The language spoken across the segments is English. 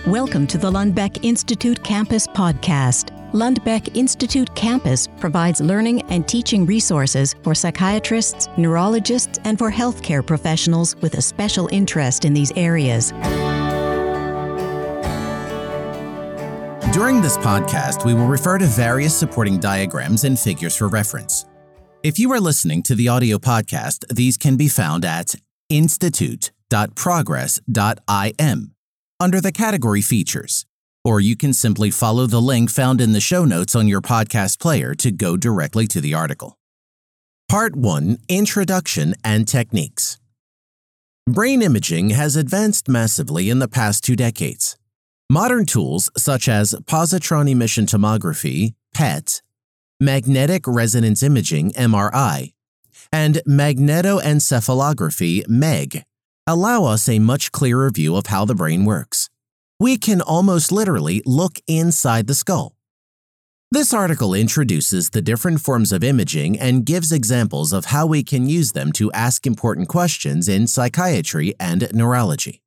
Welcome to the Lundbeck Institute Campus podcast. Lundbeck Institute Campus provides learning and teaching resources for psychiatrists, neurologists, and for healthcare professionals with a special interest in these areas. During this podcast, we will refer to various supporting diagrams and figures for reference. If you are listening to the audio podcast, these can be found at institute.progress.im under the category Features, or you can simply follow the link found in the show notes on your podcast player to go directly to the article. Part 1, Introduction and Techniques. Brain imaging has advanced massively in the past 2 decades. Modern tools such as positron emission tomography, PET, magnetic resonance imaging, MRI, and magnetoencephalography, MEG, allow us a much clearer view of how the brain works. We can almost literally look inside the skull. This article introduces the different forms of imaging and gives examples of how we can use them to ask important questions in psychiatry and neurology.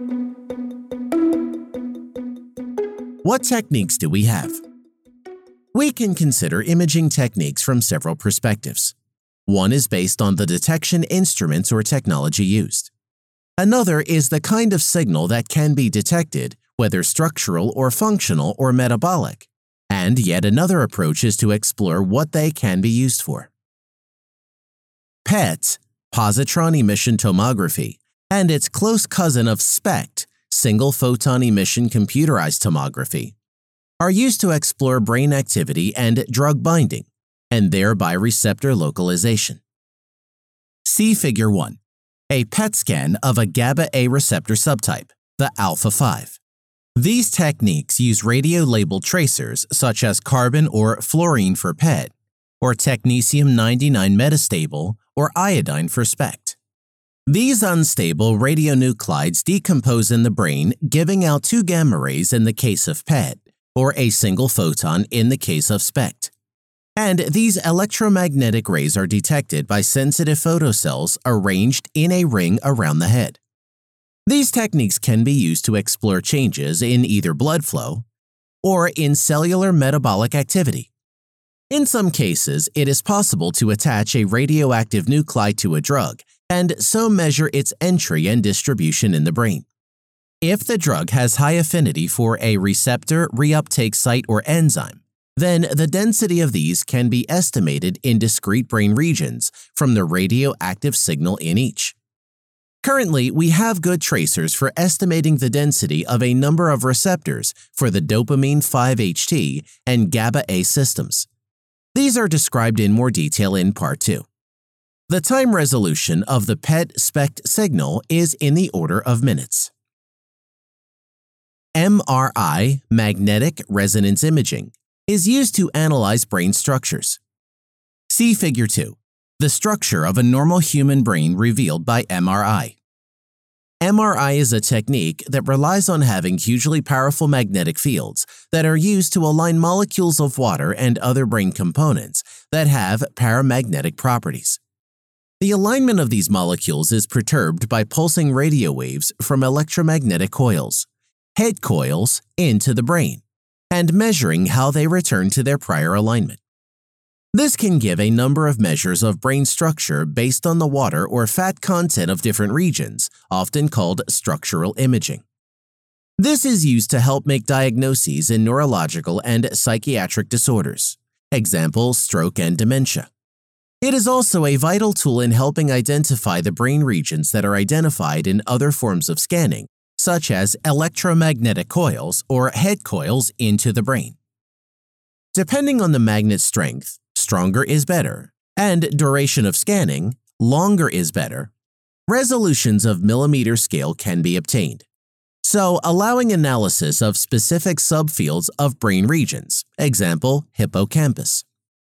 What techniques do we have? We can consider imaging techniques from several perspectives. One is based on the detection instruments or technology used. Another is the kind of signal that can be detected, whether structural or functional or metabolic. And yet another approach is to explore what they can be used for. PET, positron emission tomography, and its close cousin of SPECT, single photon emission computerized tomography, are used to explore brain activity and drug binding, and thereby receptor localization. See Figure 1. A PET scan of a GABA-A receptor subtype, the alpha-5. These techniques use radio-labeled tracers such as carbon or fluorine for PET, or technetium-99 metastable or iodine for SPECT. These unstable radionuclides decompose in the brain, giving out 2 gamma rays in the case of PET, or a single photon in the case of SPECT. And these electromagnetic rays are detected by sensitive photocells arranged in a ring around the head. These techniques can be used to explore changes in either blood flow or in cellular metabolic activity. In some cases, it is possible to attach a radioactive nuclide to a drug and so measure its entry and distribution in the brain. If the drug has high affinity for a receptor, reuptake site, or enzyme, then the density of these can be estimated in discrete brain regions from the radioactive signal in each. Currently, we have good tracers for estimating the density of a number of receptors for the dopamine 5-HT and GABA-A systems. These are described in more detail in Part 2. The time resolution of the PET-SPECT signal is in the order of minutes. MRI, magnetic resonance imaging, is used to analyze brain structures. See Figure 2, the structure of a normal human brain revealed by MRI. MRI is a technique that relies on having hugely powerful magnetic fields that are used to align molecules of water and other brain components that have paramagnetic properties. The alignment of these molecules is perturbed by pulsing radio waves from electromagnetic coils, head coils, into the brain, and measuring how they return to their prior alignment. This can give a number of measures of brain structure based on the water or fat content of different regions, often called structural imaging. This is used to help make diagnoses in neurological and psychiatric disorders, example, stroke and dementia. It is also a vital tool in helping identify the brain regions that are identified in other forms of scanning, such as electromagnetic coils or head coils into the brain. Depending on the magnet strength, stronger is better, and duration of scanning, longer is better, resolutions of millimeter scale can be obtained, so allowing analysis of specific subfields of brain regions, example, hippocampus.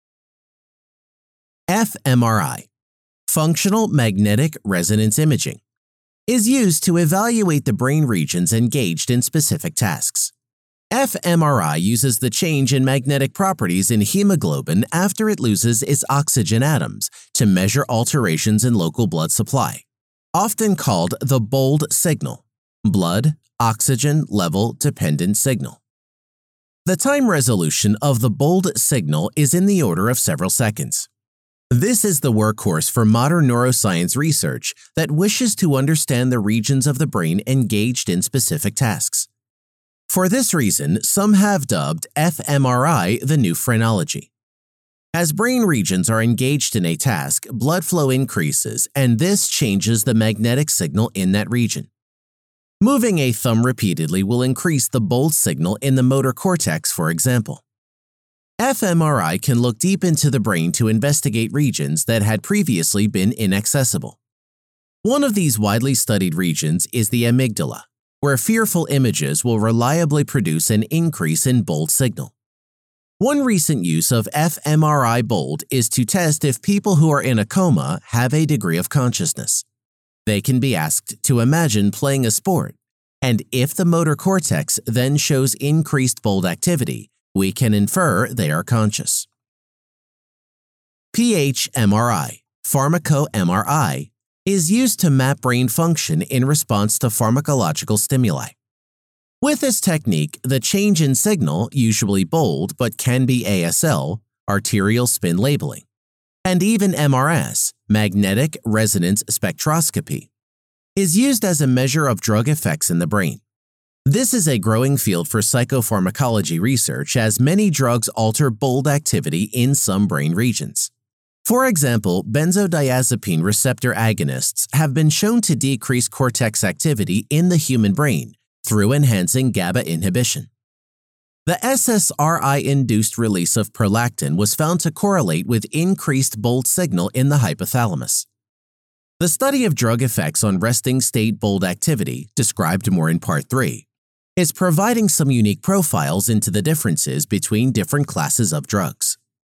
fMRI, functional magnetic resonance imaging, is used to evaluate the brain regions engaged in specific tasks. fMRI uses the change in magnetic properties in hemoglobin after it loses its oxygen atoms to measure alterations in local blood supply, often called the BOLD signal, blood oxygen level dependent signal. The time resolution of the BOLD signal is in the order of several seconds. This is the workhorse for modern neuroscience research that wishes to understand the regions of the brain engaged in specific tasks. For this reason, some have dubbed fMRI the new phrenology. As brain regions are engaged in a task, blood flow increases, and this changes the magnetic signal in that region. Moving a thumb repeatedly will increase the BOLD signal in the motor cortex, for example. fMRI can look deep into the brain to investigate regions that had previously been inaccessible. One of these widely studied regions is the amygdala, where fearful images will reliably produce an increase in BOLD signal. One recent use of fMRI BOLD is to test if people who are in a coma have a degree of consciousness. They can be asked to imagine playing a sport, and if the motor cortex then shows increased BOLD activity, we can infer they are conscious. PHMRI, pharmaco-MRI, is used to map brain function in response to pharmacological stimuli. With this technique, the change in signal, usually BOLD but can be ASL, arterial spin labeling, and even MRS, magnetic resonance spectroscopy, is used as a measure of drug effects in the brain. This is a growing field for psychopharmacology research as many drugs alter BOLD activity in some brain regions. For example, benzodiazepine receptor agonists have been shown to decrease cortex activity in the human brain through enhancing GABA inhibition. The SSRI-induced release of prolactin was found to correlate with increased BOLD signal in the hypothalamus. The study of drug effects on resting state BOLD activity, described more in Part 3, is providing some unique profiles into the differences between different classes of drugs.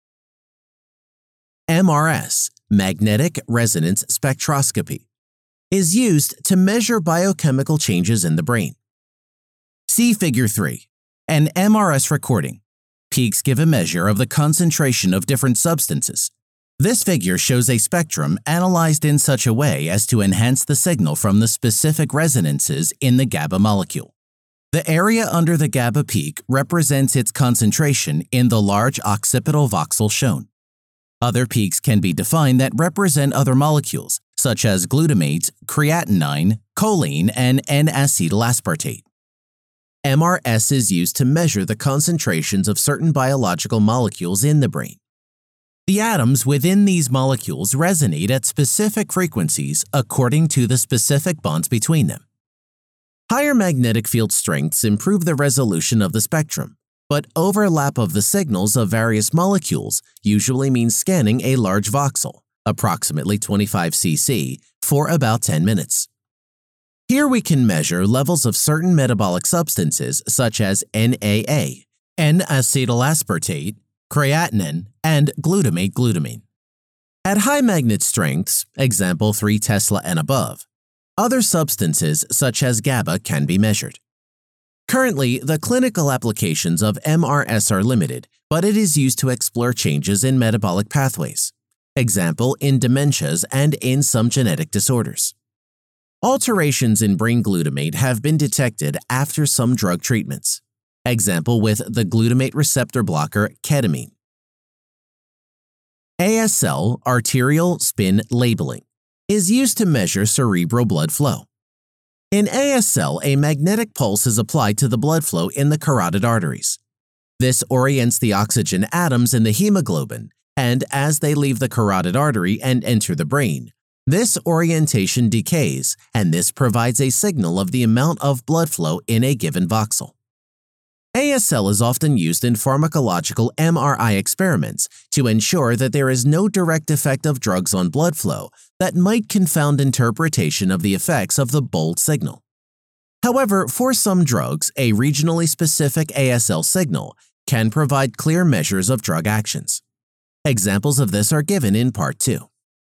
MRS, magnetic resonance spectroscopy, is used to measure biochemical changes in the brain. See Figure 3, an MRS recording. Peaks give a measure of the concentration of different substances. This figure shows a spectrum analyzed in such a way as to enhance the signal from the specific resonances in the GABA molecule. The area under the GABA peak represents its concentration in the large occipital voxel shown. Other peaks can be defined that represent other molecules, such as glutamate, creatinine, choline, and N-acetylaspartate. MRS is used to measure the concentrations of certain biological molecules in the brain. The atoms within these molecules resonate at specific frequencies according to the specific bonds between them. Higher magnetic field strengths improve the resolution of the spectrum, but overlap of the signals of various molecules usually means scanning a large voxel, approximately 25 cc, for about 10 minutes. Here we can measure levels of certain metabolic substances such as NAA, N-acetylaspartate, creatinine, and glutamate. At high magnet strengths, example 3 Tesla and above, other substances such as GABA can be measured. Currently, the clinical applications of MRS are limited, but it is used to explore changes in metabolic pathways, example in dementias and in some genetic disorders. Alterations in brain glutamate have been detected after some drug treatments, example with the glutamate receptor blocker ketamine. ASL, arterial spin labeling, is used to measure cerebral blood flow. In ASL, a magnetic pulse is applied to the blood flow in the carotid arteries. This orients the oxygen atoms in the hemoglobin, and as they leave the carotid artery and enter the brain, this orientation decays, and this provides a signal of the amount of blood flow in a given voxel. ASL is often used in pharmacological MRI experiments to ensure that there is no direct effect of drugs on blood flow that might confound interpretation of the effects of the BOLD signal. However, for some drugs, a regionally specific ASL signal can provide clear measures of drug actions. Examples of this are given in Part 2.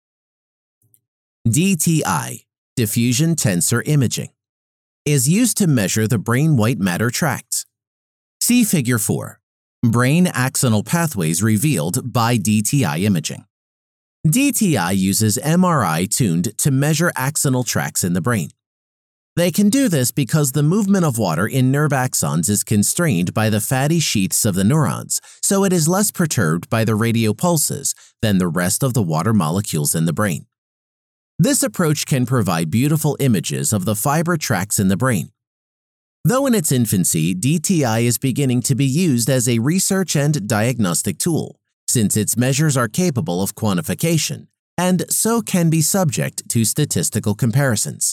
DTI, diffusion tensor imaging, is used to measure the brain white matter tracts. See Figure 4, brain axonal pathways revealed by DTI imaging. DTI uses MRI tuned to measure axonal tracts in the brain. They can do this because the movement of water in nerve axons is constrained by the fatty sheaths of the neurons, so it is less perturbed by the radio pulses than the rest of the water molecules in the brain. This approach can provide beautiful images of the fiber tracts in the brain. Though in its infancy, DTI is beginning to be used as a research and diagnostic tool, since its measures are capable of quantification, and so can be subject to statistical comparisons.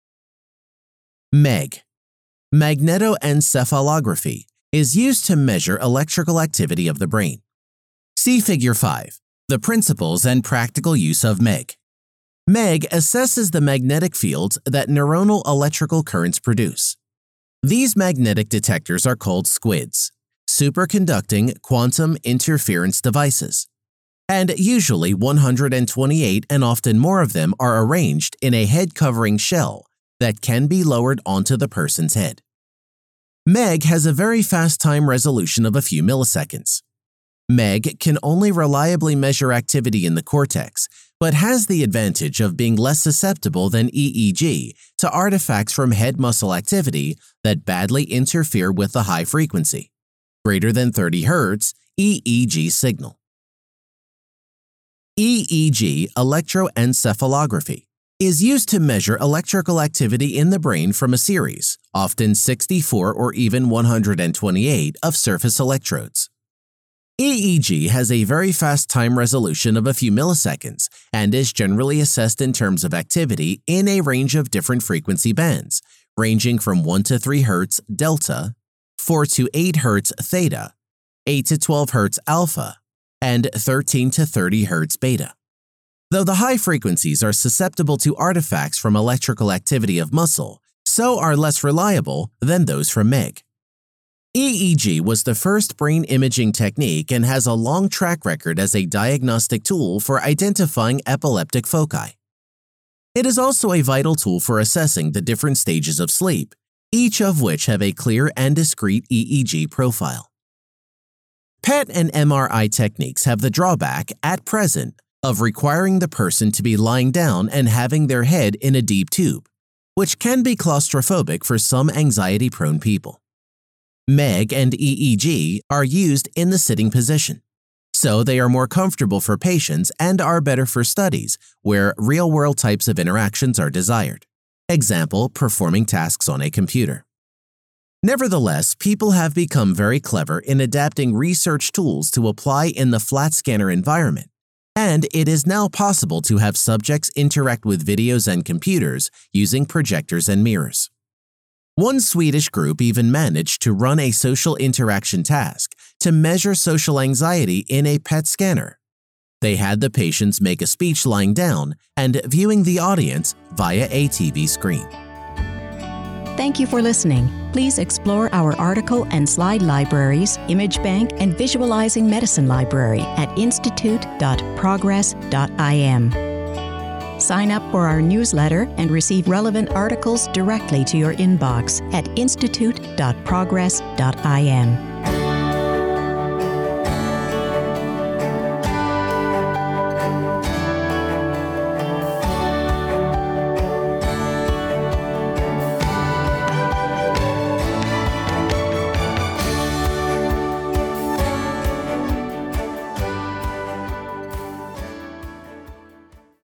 MEG, magnetoencephalography, is used to measure electrical activity of the brain. See Figure 5, the principles and practical use of MEG. MEG assesses the magnetic fields that neuronal electrical currents produce. These magnetic detectors are called SQUIDs, superconducting quantum interference devices, and usually 128 and often more of them are arranged in a head-covering shell that can be lowered onto the person's head. MEG has a very fast time resolution of a few milliseconds. MEG can only reliably measure activity in the cortex, but has the advantage of being less susceptible than EEG to artifacts from head muscle activity that badly interfere with the high frequency, greater than 30 Hz EEG signal. EEG, electroencephalography, is used to measure electrical activity in the brain from a series, often 64 or even 128, of surface electrodes. EEG has a very fast time resolution of a few milliseconds and is generally assessed in terms of activity in a range of different frequency bands, ranging from 1 to 3 Hz delta, 4 to 8 Hz theta, 8 to 12 Hz alpha, and 13 to 30 Hz beta. Though the high frequencies are susceptible to artifacts from electrical activity of muscle, so are less reliable than those from MEG. EEG was the first brain imaging technique and has a long track record as a diagnostic tool for identifying epileptic foci. It is also a vital tool for assessing the different stages of sleep, each of which have a clear and discrete EEG profile. PET and MRI techniques have the drawback, at present, of requiring the person to be lying down and having their head in a deep tube, which can be claustrophobic for some anxiety-prone people. MEG and EEG are used in the sitting position, so they are more comfortable for patients and are better for studies where real-world types of interactions are desired. Example, performing tasks on a computer. Nevertheless, people have become very clever in adapting research tools to apply in the flat scanner environment, and it is now possible to have subjects interact with videos and computers using projectors and mirrors. One Swedish group even managed to run a social interaction task to measure social anxiety in a PET scanner. They had the patients make a speech lying down and viewing the audience via a TV screen. Thank you for listening. Please explore our article and slide libraries, Image Bank, and Visualizing Medicine Library at institute.progress.im. Sign up for our newsletter and receive relevant articles directly to your inbox at institute.progress.im.